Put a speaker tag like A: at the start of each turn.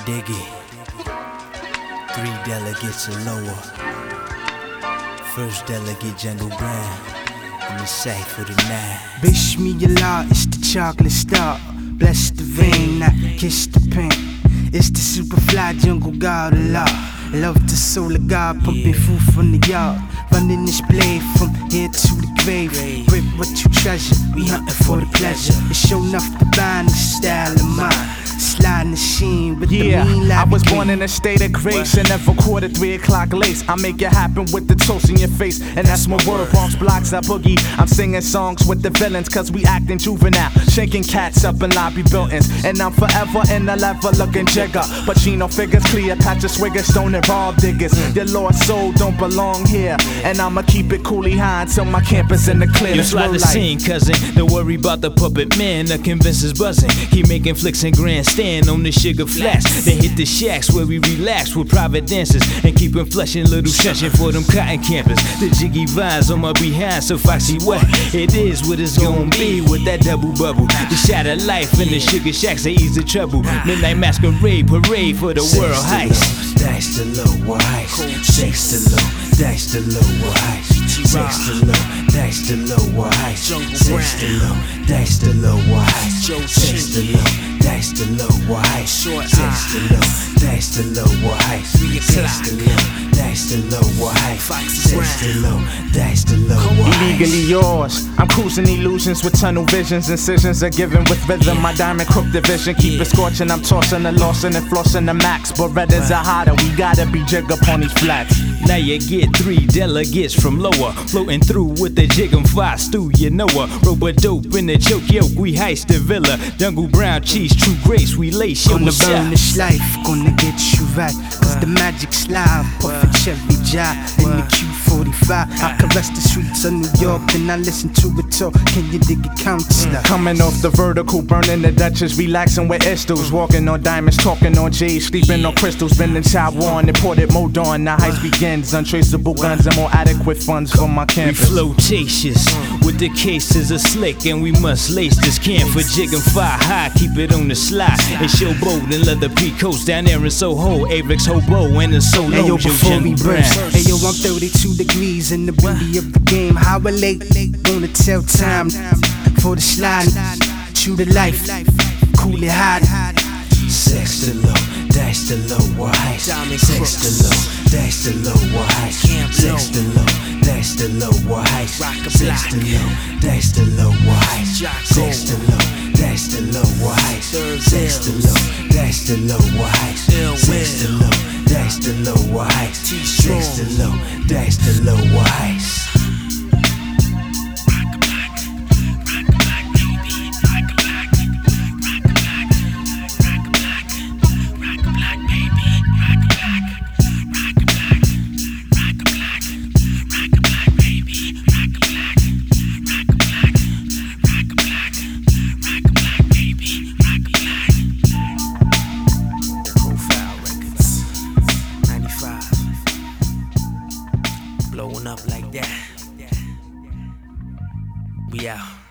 A: Diggy, 3 delegates or lower. First delegate Jungle Brown, in the sack for the 9.
B: Bismillah, it's the chocolate star. Bless the vein, I kiss the pen. It's the super fly jungle god Allah. Love the soul of God, pumping food from the yard. Running this blade from here to the grave. Rip what you treasure, we hunting for the pleasure. It's show enough to bind the style of mine. Sliding the sheen with the mean
C: I was born in a state of grace and never quartered 3 o'clock lace. I make it happen with the toast in your face, and that's my word. Bronx blocks, I boogie. I'm singing songs with the villains, cause we acting juvenile. Shaking cats up in lobby buildings, and I'm forever in the level looking jigger. Pacino figures, Cleopatra swiggers, stone and raw diggers. Your lost soul don't belong here, and I'ma keep it coolly high until my campus in the clear.
A: You slide the scene, cousin. Don't worry about the puppet man. The convincer's buzzing. Keep making flicks and grandstand on the sugar flats. Then hit the shacks where we relax with private dancers and keep them flushing little session for them cotton campers. The jiggy vines on my behind, so foxy what? It is what it's gonna be with that double bubble. The shot of life in the sugar shacks, they ease the trouble. Midnight masquerade, parade for the world heist.
B: Dash the low, heist. Sex the low, dash the low, heist. Sex the low, dash the low, heist. Sex the low, dash the low, heist. Sex the low, dash the low, heist. Sex the low, dash the low, heist. Sex the low, dash the low, heist. Sex the low, dash the low, heist.
C: Illegally yours. I'm cruising illusions with tunnel visions. Incisions are given with rhythm. My diamond crook division keep it scorching. I'm tossing the Lawson and flossing the Max. Berettas are hotter. We gotta be jig up on these flats.
A: Now you get 3 delegates from lower, floating through with the jig and fire stew, you know her. Robo dope in the choke yoke, we heist the villa. Jungle Brown cheese, true grace, we lace your
B: gonna burn this life, gonna get you right. Cause the magic slide, puffin' Chevy Jive in the Q45. I caress the streets of New York, then I listen to it talk. Can you dig it, counselor?
C: Coming off the vertical, burning the Dutchess, relaxing with Estos. Walking on diamonds, talking on J's, sleeping on crystals. Been in Taiwan, imported Modon. Now heist begins. Untraceable guns and more adequate funds for my campus.
A: We flirtatious with the cases of slick, and we must lace this can for jig and fire high. Keep it on the slide. And showboat and leather peacoats down there in Soho. Avex Hobo and the solo.
B: Hey yo, before we burst, hey yo, I'm 32 degrees in the beauty of the game. How I late, wanna tell time for the slide. True to life, cool it hot. Sex the low, dash the low, heist. Sex the low, dash the low, heist. Sex the low, dash the low, heist. Sex the low, dash the low, heist. Sex the low, dash the low, heist. Sex the low, dash the low, heist. Sex the low, dash the low, heist. Sex the low, dash the low, heist.
A: Blowing up like that. We out.